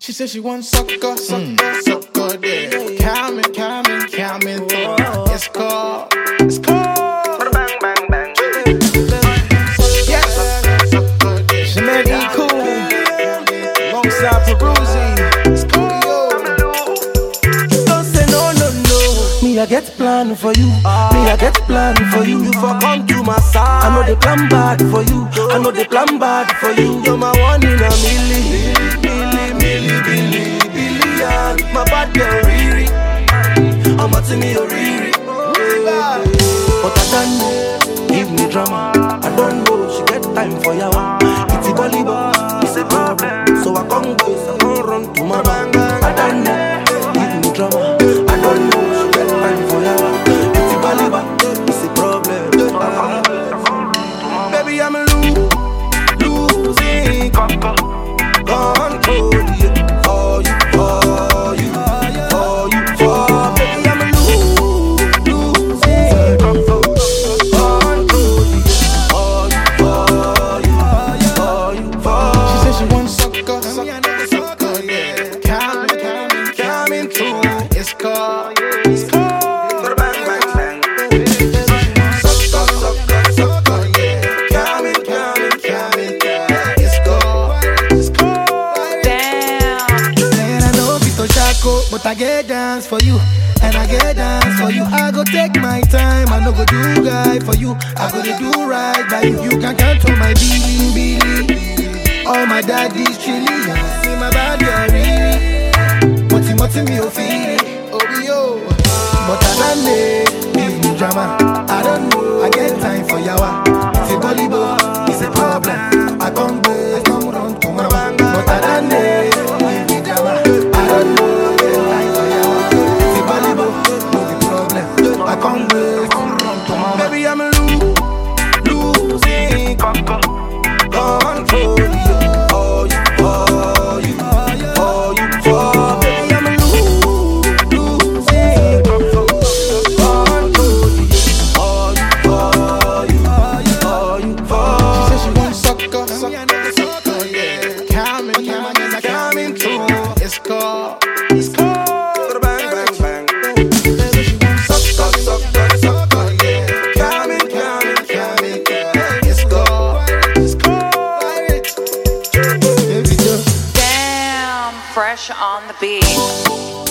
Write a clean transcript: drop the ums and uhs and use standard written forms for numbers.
She said she wants sucker, sucker, yeah. Coming through. It's called. Bang, bang, bang. Yes. Sucker, yeah. Jamaican cool. Alongside Peruzzi. It's cool. Don't say no. Me, I get plan for you. Me, I get plan for you. You for come to my side. I know they plan bad for you. I know they plan bad for you. You're my one in a million. My bad girl, Riri. I'm out to me, Riri. But I don't know, give me drama. I don't know, she get time for yawa. It's a volleyball, it's a problem. So I can't go, I can't run to my bang. I don't know, give me drama. I don't know, she get time for yawa. It's a volleyball, it's a problem. Baby, I'm losing control. But I get dance for you, and I get dance for you. I go take my time, I no go do guy for you. I go to do right by you. You can count on my billy. All my daddy's chilly. See my body, I really. Moti me o feel it, yo. But I don't need give me drama. I don't know, I get time for yawa. It's a volleyball, it's a problem. I come run to my bang. But I don't need give me drama. I don't know. I can't wait, come to mama. Baby, I'm losing control. Oh, you, baby, I'm losing control. She said she wants sucker, yeah. Coming through. It's called. Fresh on the beat.